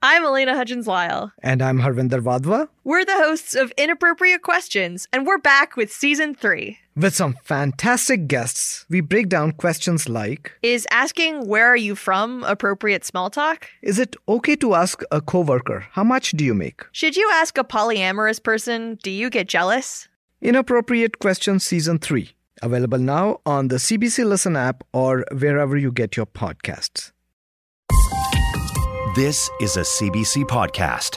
I'm Elena Hutchins-Lyle. And I'm Harvinder Vadva. We're the hosts of Inappropriate Questions, and we're back with Season 3. With some fantastic guests, we break down questions like... Is asking where are you from appropriate small talk? Is it okay to ask a coworker, how much do you make? Should you ask a polyamorous person, do you get jealous? Inappropriate Questions Season 3. Available now on the CBC Listen app or wherever you get your podcasts. This is a CBC podcast.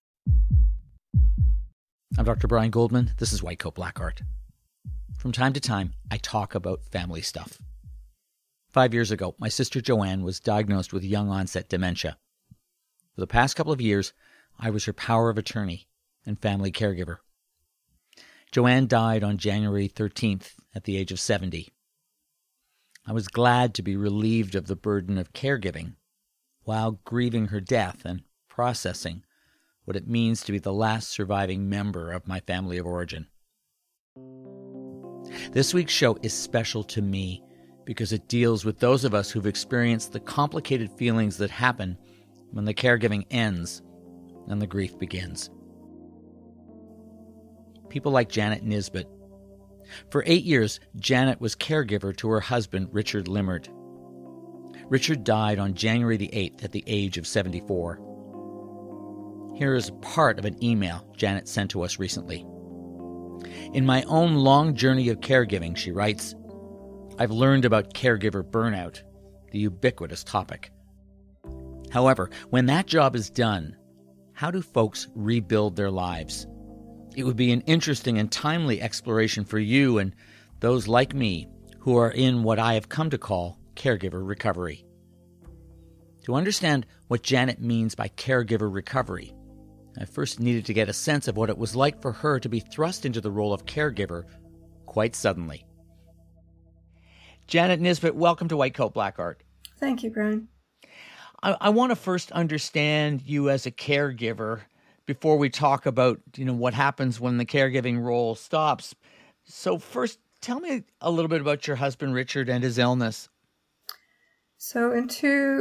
I'm Dr. Brian Goldman. This is White Coat Black Art. From time to time, I talk about family stuff. 5 years ago, my sister Joanne was diagnosed with young-onset dementia. For the past couple of years, I was her power of attorney and family caregiver. Joanne died on January 13th at the age of 70. I was glad to be relieved of the burden of caregiving while grieving her death and processing what it means to be the last surviving member of my family of origin. This week's show is special to me because it deals with those of us who've experienced the complicated feelings that happen when the caregiving ends and the grief begins. People like Janet Nisbet. For 8 years, Janet was caregiver to her husband, Richard Limard. Richard died on January the 8th at the age of 74. Here is part of an email Janet sent to us recently. In my own long journey of caregiving, she writes, I've learned about caregiver burnout, the ubiquitous topic. However, when that job is done, how do folks rebuild their lives? It would be an interesting and timely exploration for you and those like me who are in what I have come to call caregiver recovery. To understand what Janet means by caregiver recovery, I first needed to get a sense of what it was like for her to be thrust into the role of caregiver quite suddenly. Janet Nisbet, welcome to White Coat Black Art. Thank you, Brian. I want to first understand you as a caregiver before we talk about, what happens when the caregiving role stops. So first, tell me a little bit about your husband, Richard, and his illness. So in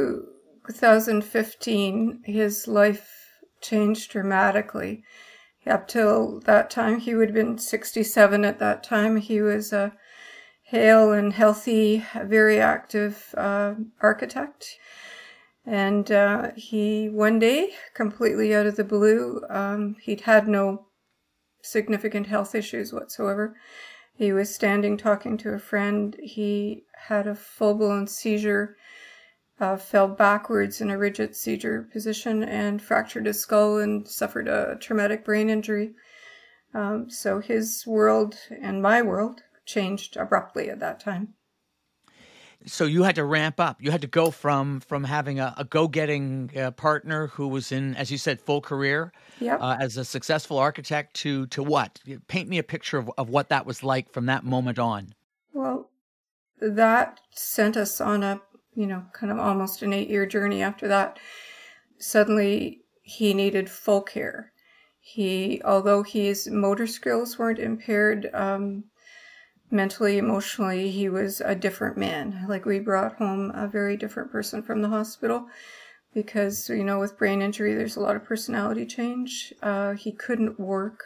2015, his life changed dramatically. Up till that time, he would have been 67 at that time. He was a hale and healthy, very active architect. And he, one day, completely out of the blue, he'd had no significant health issues whatsoever. He was standing talking to a friend. He had a full-blown seizure, fell backwards in a rigid seizure position and fractured his skull and suffered a traumatic brain injury. So his world and my world changed abruptly at that time. So you had to ramp up. You had to go from having a go-getting partner who was in, as you said, full career, Yep. As a successful architect to what? Paint me a picture of what that was like from that moment on. Well, that sent us on a, kind of almost an 8-year journey after that. Suddenly, he needed full care. Although his motor skills weren't impaired, mentally, emotionally, he was a different man. Like, we brought home a very different person from the hospital because, with brain injury, there's a lot of personality change. He couldn't work.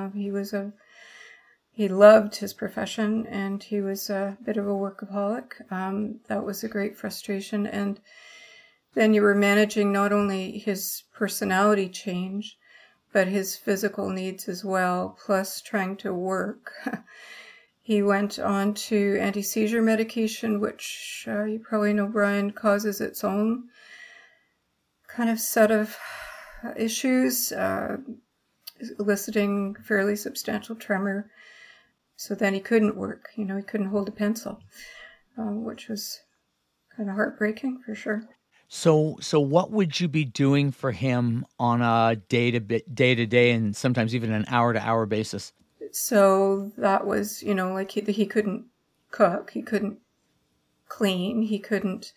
He loved his profession, and he was a bit of a workaholic. That was a great frustration. And then you were managing not only his personality change, but his physical needs as well, plus trying to work. He went on to anti-seizure medication, which you probably know, Brian, causes its own kind of set of issues, eliciting fairly substantial tremor. So then he couldn't work. He couldn't hold a pencil, which was kind of heartbreaking for sure. So what would you be doing for him on a day-to-day and sometimes even an hour-to-hour basis? So that was, like he couldn't cook, he couldn't clean, he couldn't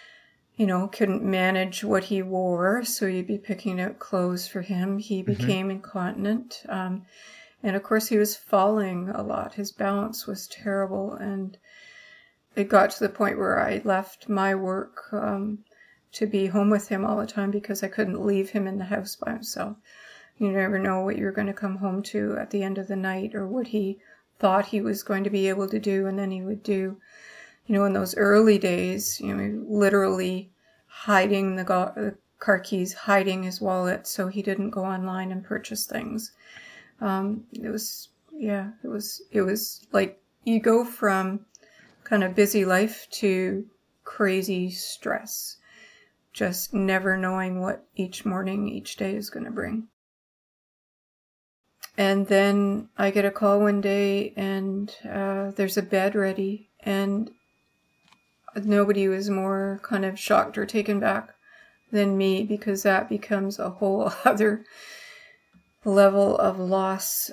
manage what he wore. So you'd be picking out clothes for him. He became incontinent. And of course he was falling a lot. His balance was terrible. And it got to the point where I left my work to be home with him all the time because I couldn't leave him in the house by himself. You never know what you're going to come home to at the end of the night, or what he thought he was going to be able to do, and then he would do. In those early days, literally hiding the car keys, hiding his wallet so he didn't go online and purchase things. It was like you go from kind of busy life to crazy stress, just never knowing what each morning, each day is going to bring. And then I get a call one day, and there's a bed ready, and nobody was more kind of shocked or taken back than me, because that becomes a whole other level of loss.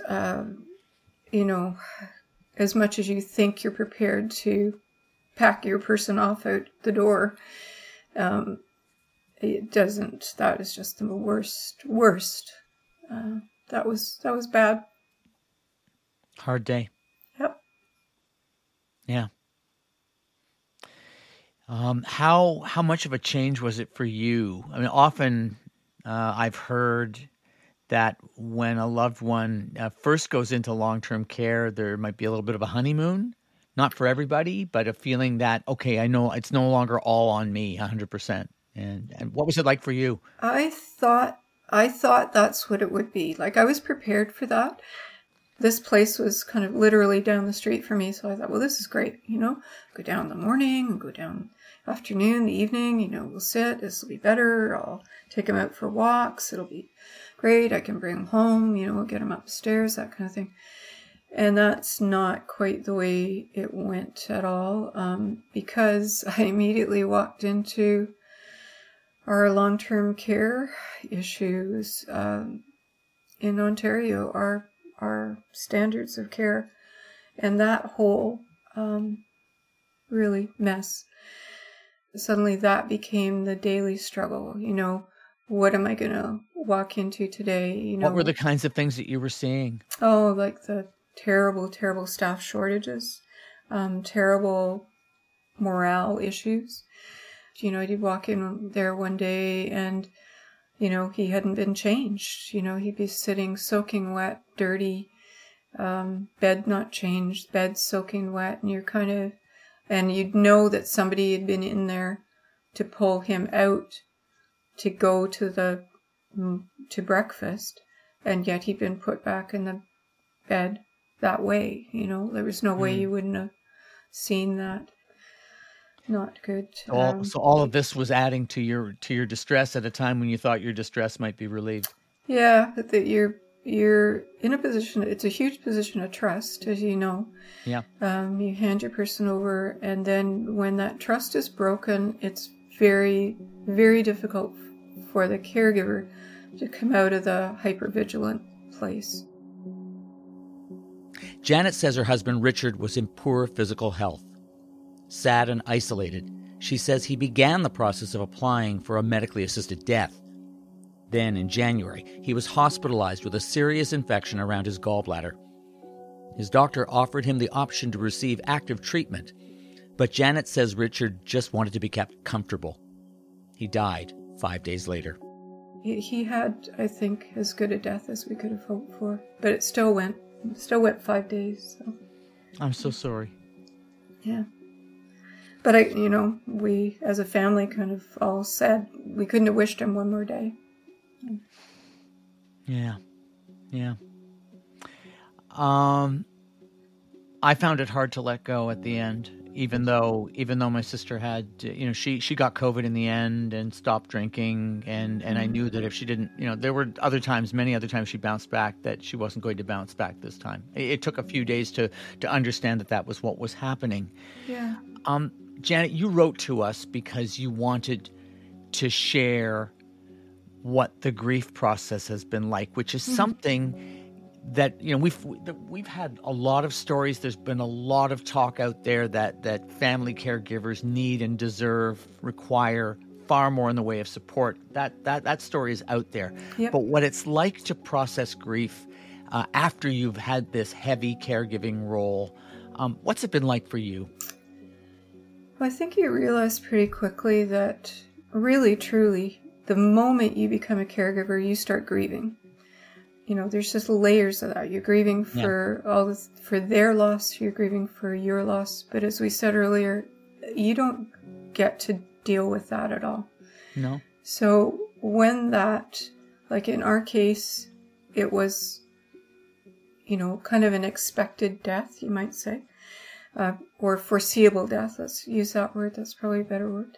As much as you think you're prepared to pack your person off out the door, it doesn't. That is just the worst. That was bad. Hard day. Yep. Yeah. How much of a change was it for you? I mean, often I've heard that when a loved one first goes into long-term care, there might be a little bit of a honeymoon. Not for everybody, but a feeling that, okay, I know it's no longer all on me 100%. And what was it like for you? I thought that's what it would be. Like, I was prepared for that. This place was kind of literally down the street for me. So I thought, well, this is great. Go down in the morning and go down afternoon, the evening, we'll sit. This will be better. I'll take him out for walks. It'll be great. I can bring him home, we'll get him upstairs, that kind of thing. And that's not quite the way it went at all, because I immediately walked into our long-term care issues in Ontario, our standards of care, and that whole really mess. Suddenly that became the daily struggle. What am I going to walk into today? What were the kinds of things that you were seeing? Oh, like the terrible staff shortages, terrible morale issues. I'd walk in there one day and, he hadn't been changed. He'd be sitting soaking wet, dirty, bed not changed, bed soaking wet, and you'd know that somebody had been in there to pull him out to go to breakfast, and yet he'd been put back in the bed that way. There was no way you wouldn't have seen that. Not good. So all of this was adding to your distress at a time when you thought your distress might be relieved. Yeah, but that you're in a position. It's a huge position of trust, as you know. Yeah. You hand your person over, and then when that trust is broken, it's very, very difficult for the caregiver to come out of the hypervigilant place. Janet says her husband Richard was in poor physical health. Sad and isolated, she says he began the process of applying for a medically assisted death. Then, in January, he was hospitalized with a serious infection around his gallbladder. His doctor offered him the option to receive active treatment, but Janet says Richard just wanted to be kept comfortable. He died 5 days later. He had, I think, as good a death as we could have hoped for, but it still went 5 days. So. I'm so sorry. Yeah. But we as a family kind of all said we couldn't have wished him one more day. Yeah. I found it hard to let go at the end, even though my sister had, she got COVID in the end and stopped drinking, and I knew that if she didn't, there were many other times she bounced back, that she wasn't going to bounce back this time. It took a few days to understand that was what was happening. Yeah. Janet, you wrote to us because you wanted to share what the grief process has been like, which is something that we've had a lot of stories. There's been a lot of talk out there that family caregivers need and deserve, require far more in the way of support. That story is out there. Yep. But what it's like to process grief after you've had this heavy caregiving role, what's it been like for you? Well, I think you realize pretty quickly that really, truly, the moment you become a caregiver, you start grieving. You know, there's just layers of that. You're grieving for for their loss. You're grieving for your loss. But as we said earlier, you don't get to deal with that at all. No. So when that, like in our case, it was, you know, kind of an expected death, you might say, or foreseeable death. Let's use that word. That's probably a better word.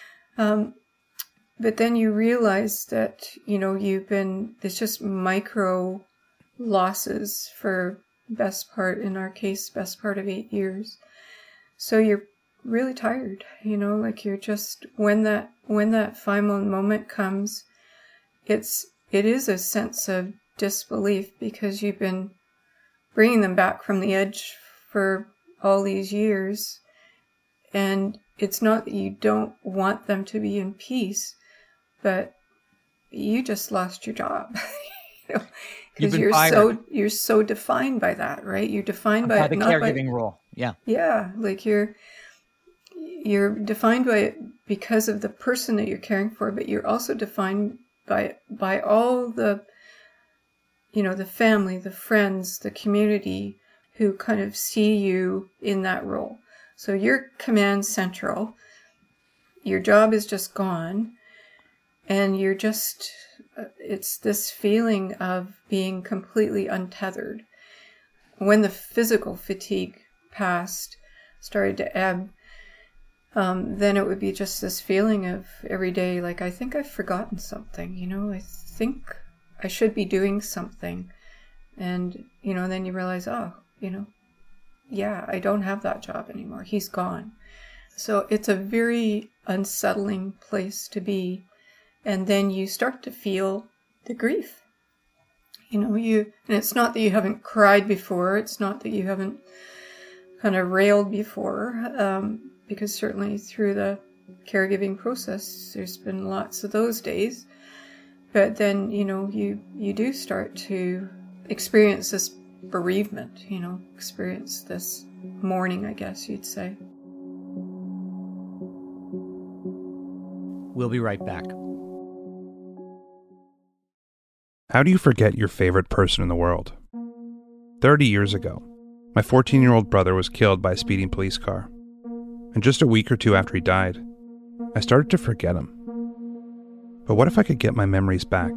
But then you realize that, you know, there's just micro losses for best part of 8 years. So you're really tired, you know, like you're just, when that final moment comes, it is a sense of disbelief because you've been bringing them back from the edge for all these years. And it's not that you don't want them to be in peace, but you just lost your job, you know, because you're so defined by that, right? You're defined by the caregiving role. Yeah. Yeah, like you're defined by it because of the person that you're caring for, but you're also defined by all the, you know, the family, the friends, the community who kind of see you in that role. So you're command central. Your job is just gone. And you're just, it's this feeling of being completely untethered. When the physical fatigue started to ebb, then it would be just this feeling of every day, like, I think I've forgotten something, you know, I think I should be doing something. And, you know, then you realize, oh, you know, yeah, I don't have that job anymore. He's gone. So it's a very unsettling place to be. And then you start to feel the grief. You know, and it's not that you haven't cried before. It's not that you haven't kind of railed before. Because certainly through the caregiving process, there's been lots of those days. But then, you know, you do start to experience this bereavement, you know, experience this mourning, I guess you'd say. We'll be right back. How do you forget your favorite person in the world? 30 years ago, my 14-year-old brother was killed by a speeding police car. And just a week or two after he died, I started to forget him. But what if I could get my memories back?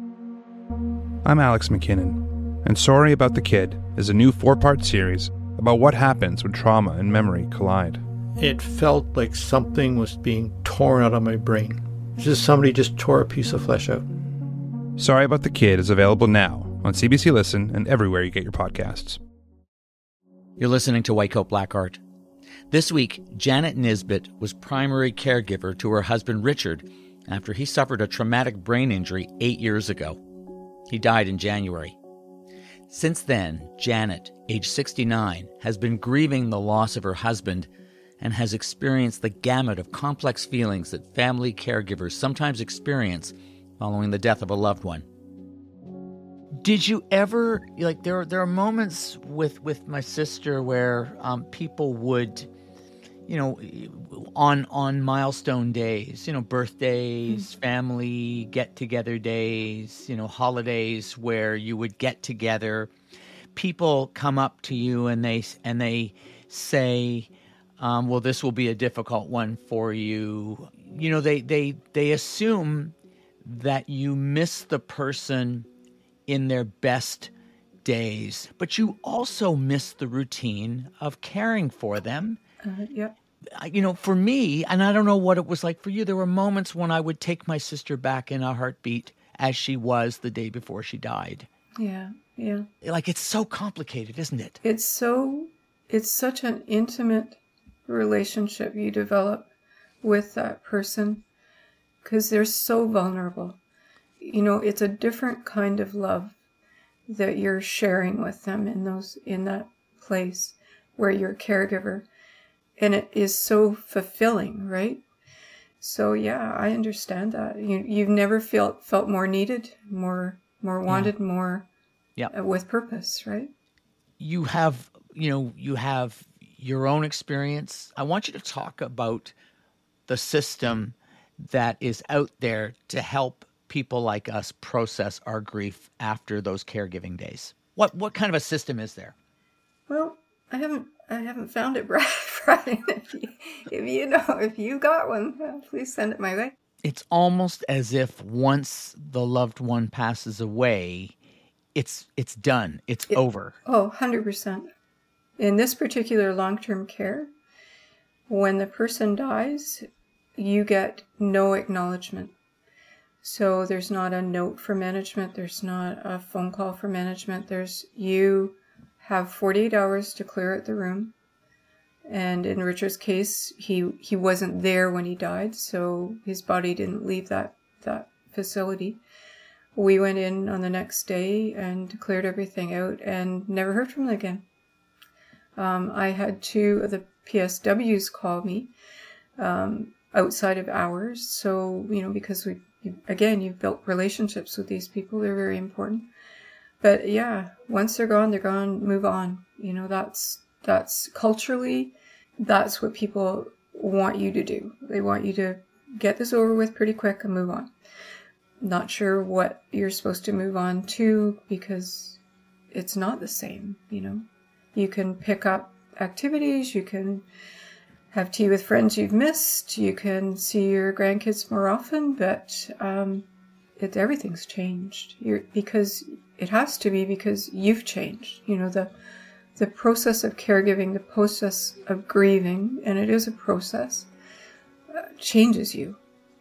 I'm Alex McKinnon, and Sorry About the Kid is a new 4-part series about what happens when trauma and memory collide. It felt like something was being torn out of my brain. It's just somebody just tore a piece of flesh out. Sorry About the Kid is available now on CBC Listen and everywhere you get your podcasts. You're listening to White Coat Black Art. This week, Janet Nisbet was primary caregiver to her husband Richard after he suffered a traumatic brain injury 8 years ago. He died in January. Since then, Janet, age 69, has been grieving the loss of her husband and has experienced the gamut of complex feelings that family caregivers sometimes experience following the death of a loved one. Did you ever, like, there are moments with my sister where people would, you know, on milestone days, you know, birthdays, family get-together days, you know, holidays where you would get together, people come up to you and they say, well, this will be a difficult one for you. You know, they assume that you miss the person in their best days, but you also miss the routine of caring for them. Yep. You know, for me, and I don't know what it was like for you, there were moments when I would take my sister back in a heartbeat as she was the day before she died. Yeah, yeah. Like, it's so complicated, isn't it? It's such an intimate relationship you develop with that person because they're so vulnerable. You know, it's a different kind of love that you're sharing with them in that place where you're a caregiver. And it is so fulfilling, right? So yeah, I understand that. You've never felt more needed, more wanted, more with purpose, right? You have your own experience. I want you to talk about the system that is out there to help people like us process our grief after those caregiving days? What kind of a system is there? Well, I haven't found it, Brian. If you got one, please send it my way. It's almost as if once the loved one passes away, it's done. It's over. Oh, 100%. In this particular long-term care, when the person dies, you get no acknowledgement. So there's not a note for management. There's not a phone call for management. You have 48 hours to clear out the room. And in Richard's case, he wasn't there when he died, so his body didn't leave that facility. We went in on the next day and cleared everything out and never heard from him again. I had 2 of the PSWs call me outside of hours. So, because you've built relationships with these people. They're very important. But yeah, once they're gone, move on. That's culturally, that's what people want you to do. They want you to get this over with pretty quick and move on. Not sure what you're supposed to move on to, because it's not the same, You can pick up activities, you can have tea with friends you've missed, you can see your grandkids more often, but everything's changed. Because it has to be, because you've changed. The process of caregiving, the process of grieving, and it is a process, changes you.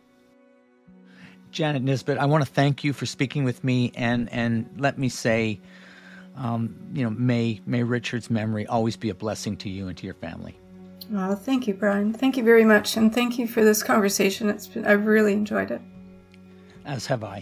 Janet Nisbet, I want to thank you for speaking with me, and let me say, may Richard's memory always be a blessing to you and to your family. Oh, thank you, Brian. Thank you very much, and thank you for this conversation. I've really enjoyed it. As have I.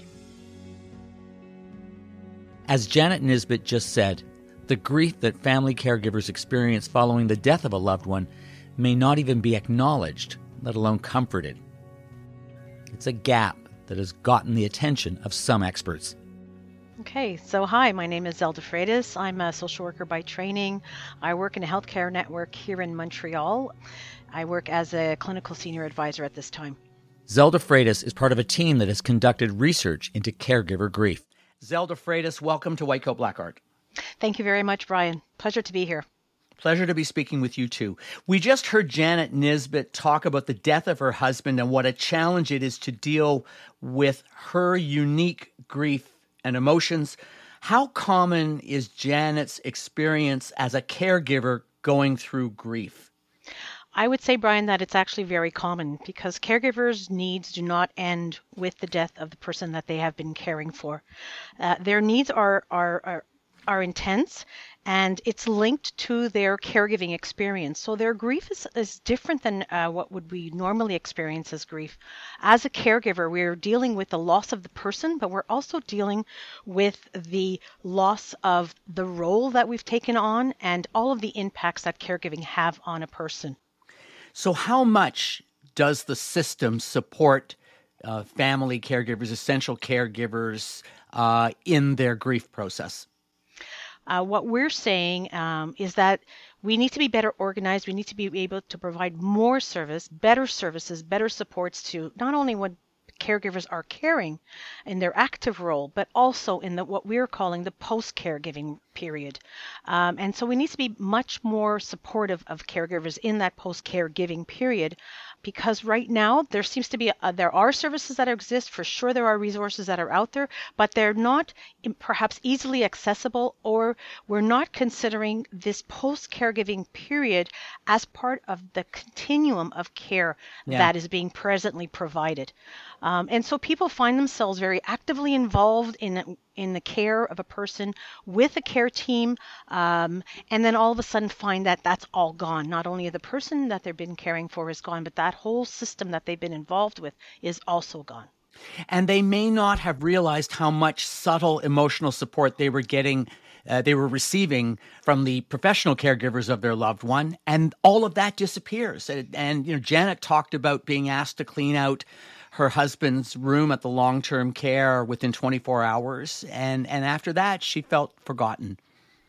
As Janet Nisbet just said, the grief that family caregivers experience following the death of a loved one may not even be acknowledged, let alone comforted. It's a gap that has gotten the attention of some experts. Okay, so hi, my name is Zelda Freitas. I'm a social worker by training. I work in a healthcare network here in Montreal. I work as a clinical senior advisor at this time. Zelda Freitas is part of a team that has conducted research into caregiver grief. Zelda Freitas, welcome to White Coat Black Art. Thank you very much, Brian. Pleasure to be here. Pleasure to be speaking with you, too. We just heard Janet Nisbet talk about the death of her husband and what a challenge it is to deal with her unique grief and emotions. How common is Janet's experience as a caregiver going through grief? I would say, Brian, that it's actually very common, because caregivers' needs do not end with the death of the person that they have been caring for. Their needs are intense, and it's linked to their caregiving experience. So their grief is different than what would we normally experience as grief. As a caregiver, we're dealing with the loss of the person, but we're also dealing with the loss of the role that we've taken on and all of the impacts that caregiving have on a person. So how much does the system support family caregivers, essential caregivers, in their grief process? What we're saying is that we need to be better organized. We need to be able to provide more service, better services, better supports to not only what caregivers are caring in their active role, but also in what we're calling the post-caregiving period. And so we need to be much more supportive of caregivers in that post-caregiving period, because right now there seems to be there are services that exist. For sure, there are resources that are out there, but they're not perhaps easily accessible, or we're not considering this post-caregiving period as part of the continuum of care that is being presently provided. And so people find themselves very actively involved in the care of a person with a care team, and then all of a sudden find that that's all gone. Not only the person that they've been caring for is gone, but that whole system that they've been involved with is also gone. And they may not have realized how much subtle emotional support they were getting, they were receiving from the professional caregivers of their loved one, and all of that disappears. And Janet talked about being asked to clean out her husband's room at the long-term care within 24 hours. And after that, she felt forgotten.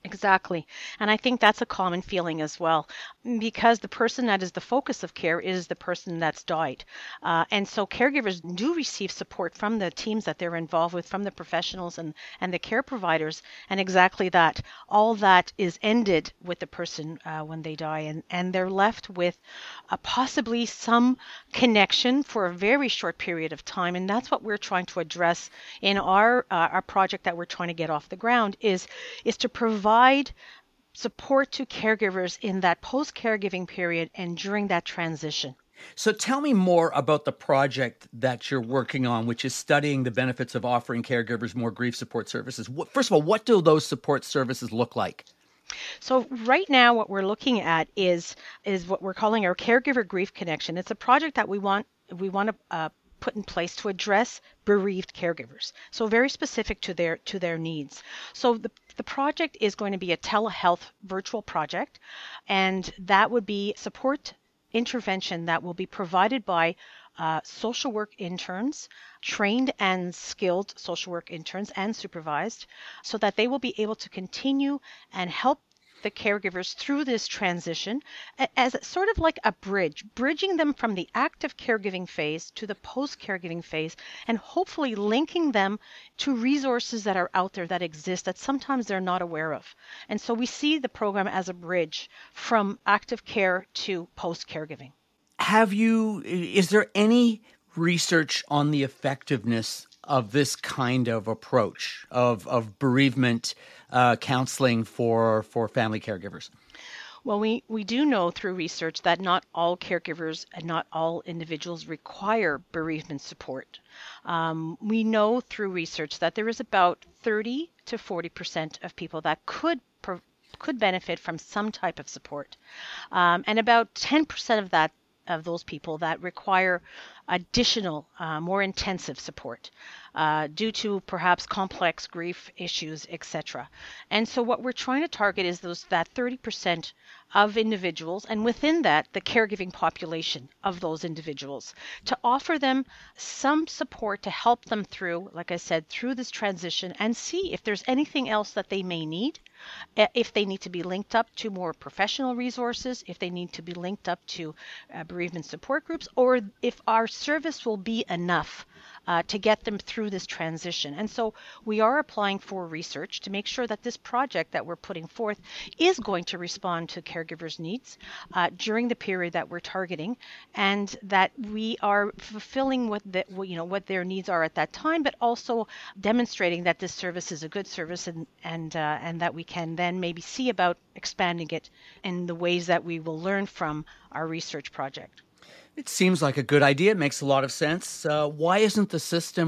Exactly. And I think that's a common feeling as well, because the person that is the focus of care is the person that's died. And so caregivers do receive support from the teams that they're involved with, from the professionals and the care providers. And exactly that, all that is ended with the person when they die. And they're left with possibly some connection for a very short period of time. And that's what we're trying to address in our project that we're trying to get off the ground is to provide support to caregivers in that post-caregiving period and during that transition. So tell me more about the project that you're working on, which is studying the benefits of offering caregivers more grief support services. First of all, what do those support services look like? So right now what we're looking at is what we're calling our Caregiver Grief Connection. It's a project that we want to put in place to address bereaved caregivers. So very specific to their needs. So the project is going to be a telehealth virtual project, and that would be support intervention that will be provided by social work interns, trained and skilled social work interns and supervised, so that they will be able to continue and help the caregivers through this transition as sort of like a bridge, bridging them from the active caregiving phase to the post-caregiving phase, and hopefully linking them to resources that are out there that exist that sometimes they're not aware of. And so we see the program as a bridge from active care to post-caregiving. Is there any research on the effectiveness of this kind of approach of bereavement counseling for family caregivers? Well, we do know through research that not all caregivers and not all individuals require bereavement support. We know through research that there is about 30 to 40% of people that could benefit from some type of support, and about 10% of those people that require additional, more intensive support due to perhaps complex grief issues, etc. And so what we're trying to target is that 30% of individuals, and within that, the caregiving population of those individuals, to offer them some support to help them through, like I said, through this transition, and see if there's anything else that they may need, if they need to be linked up to more professional resources, if they need to be linked up to bereavement support groups, or if our service will be enough to get them through this transition. And so we are applying for research to make sure that this project that we're putting forth is going to respond to caregivers' needs during the period that we're targeting, and that we are fulfilling what their needs are at that time, but also demonstrating that this service is a good service, and that we can then maybe see about expanding it in the ways that we will learn from our research project. It seems like a good idea. It makes a lot of sense. Why hasn't the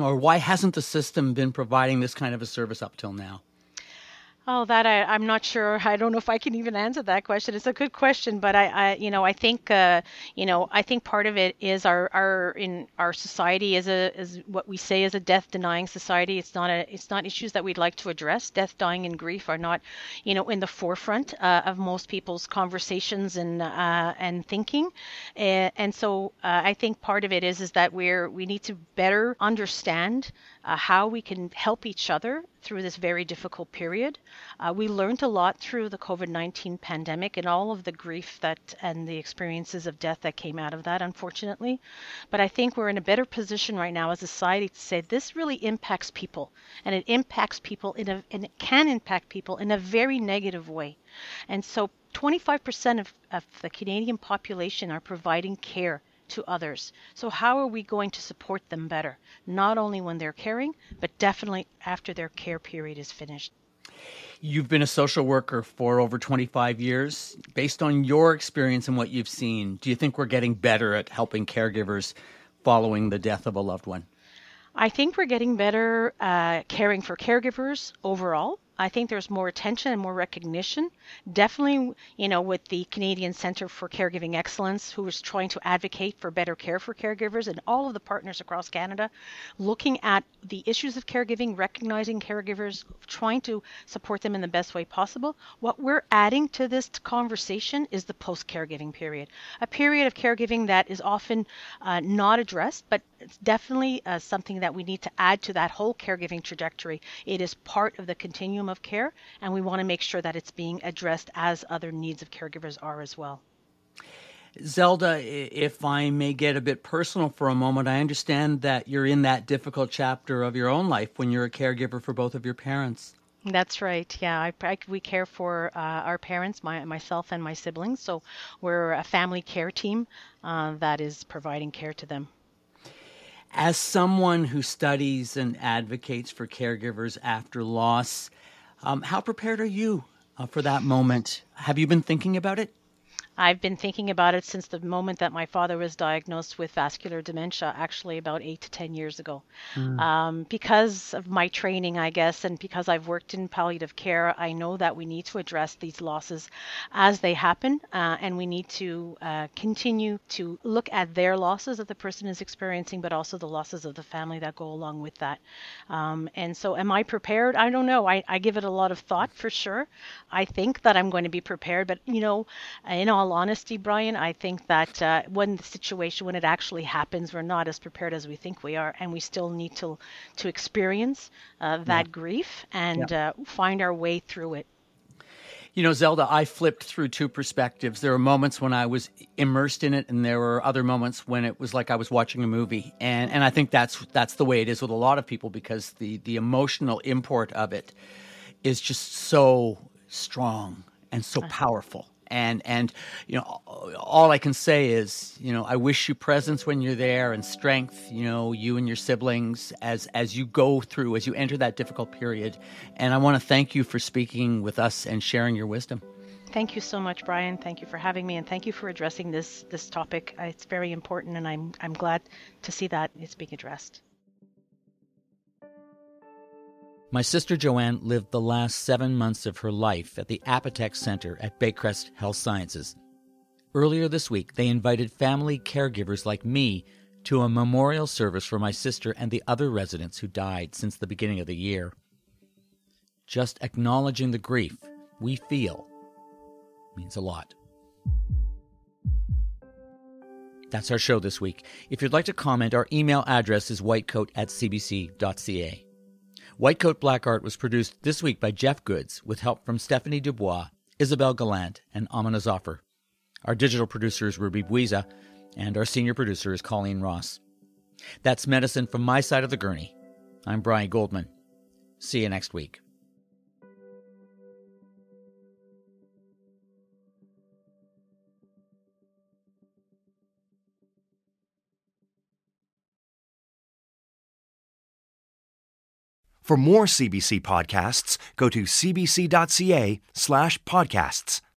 system been providing this kind of a service up till now? Oh, that I'm not sure. I don't know if I can even answer that question. It's a good question, but I think part of it is our society is what we say is a death denying society. It's not issues that we'd like to address. Death, dying, and grief are not, in the forefront of most people's conversations and thinking. And so I think part of it is that we need to better understand how we can help each other through this very difficult period. We learned a lot through the COVID-19 pandemic and all of the grief and the experiences of death that came out of that, unfortunately. But I think we're in a better position right now as a society to say this really impacts people, and it impacts people and it can impact people in a very negative way. And so 25% of the Canadian population are providing care to others. So how are we going to support them better? Not only when they're caring, but definitely after their care period is finished. You've been a social worker for over 25 years. Based on your experience and what you've seen, do you think we're getting better at helping caregivers following the death of a loved one? I think we're getting better caring for caregivers overall. I think there's more attention and more recognition. Definitely, with the Canadian Centre for Caregiving Excellence, who is trying to advocate for better care for caregivers, and all of the partners across Canada, looking at the issues of caregiving, recognizing caregivers, trying to support them in the best way possible. What we're adding to this conversation is the post-caregiving period, a period of caregiving that is often not addressed, but it's definitely something that we need to add to that whole caregiving trajectory. It is part of the continuum continuum of care, and we want to make sure that it's being addressed as other needs of caregivers are as well. Zelda, if I may get a bit personal for a moment, I understand that you're in that difficult chapter of your own life when you're a caregiver for both of your parents. That's right. Yeah, we care for our parents, myself and my siblings. So we're a family care team that is providing care to them. As someone who studies and advocates for caregivers after loss, how prepared are you for that moment? Have you been thinking about it? I've been thinking about it since the moment that my father was diagnosed with vascular dementia, actually about 8 to 10 years ago. Because of my training, I guess, and because I've worked in palliative care, I know that we need to address these losses as they happen, and we need to continue to look at their losses that the person is experiencing, but also the losses of the family that go along with that. And so am I prepared? I don't know. I give it a lot of thought for sure. I think that I'm going to be prepared, but, in all honesty, Brian, I think that when it actually happens, we're not as prepared as we think we are, and we still need to experience that grief and find our way through it. Zelda, I flipped through two perspectives. There were moments when I was immersed in it, and there were other moments when it was like I was watching a movie. And I think that's the way it is with a lot of people, because the emotional import of it is just so strong and so powerful. And all I can say is, I wish you presence when you're there and strength, you and your siblings as you go through, as you enter that difficult period. And I want to thank you for speaking with us and sharing your wisdom. Thank you so much, Brian. Thank you for having me, and thank you for addressing this topic. It's very important, and I'm glad to see that it's being addressed. My sister Joanne lived the last 7 months of her life at the Apotex Center at Baycrest Health Sciences. Earlier this week, they invited family caregivers like me to a memorial service for my sister and the other residents who died since the beginning of the year. Just acknowledging the grief we feel means a lot. That's our show this week. If you'd like to comment, our email address is whitecoat@cbc.ca. Whitecoat Black Art was produced this week by Jeff Goods with help from Stephanie Dubois, Isabel Gallant, and Amina Zafar. Our digital producer is Ruby Buiza, and our senior producer is Colleen Ross. That's medicine from my side of the gurney. I'm Brian Goldman. See you next week. For more CBC podcasts, go to cbc.ca/podcasts.